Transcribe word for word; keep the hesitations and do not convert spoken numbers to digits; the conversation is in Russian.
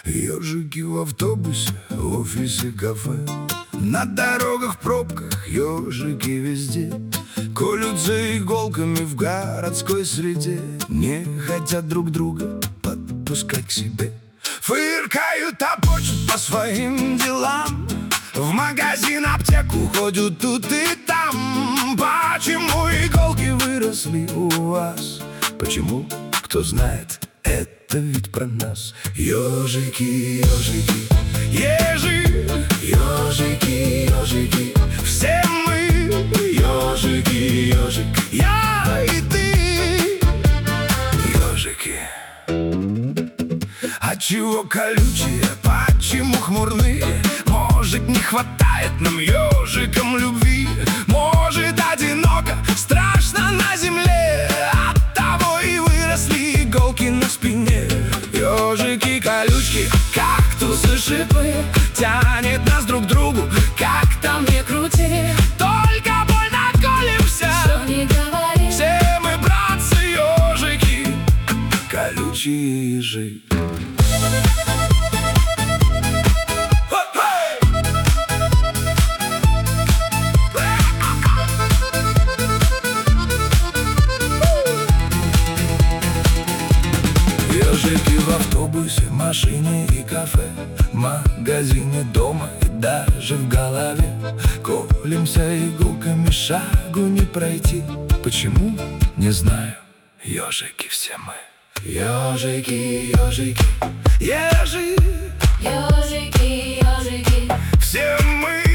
Ёжики в автобусе, в офисе, кафе, на дорогах, в пробках, ёжики везде. Колются иголками в городской среде, не хотят друг друга подпускать к себе. Фыркают, топочут по своим делам, в магазин, аптеку ходят тут и там. Почему иголки выросли у вас? Почему? Кто знает, это ведь про нас. Ёжики, ёжики, ежи, ёжики, ёжики, все мы ёжики, ёжик, я и ты. Ёжики. А чего колючие, почему хмурные? Может, не хватает нам ёжикам любви? Может, одиноко, страшно на земле, оттого и выросли иголки на спине. Ёжики, колючки, кактусы, шипы, тянет нас друг к другу, как там не крути. Только больно колемся, что не говори. Все мы братцы ёжики, колючие ежи. Ёжики в автобусе, машине и кафе, магазине, дома и даже в голове. Колемся иголками, шагу не пройти. Почему? Не знаю. Ёжики все мы. Ёжики, ёжики, ежи. Ёжики, ёжики, все мы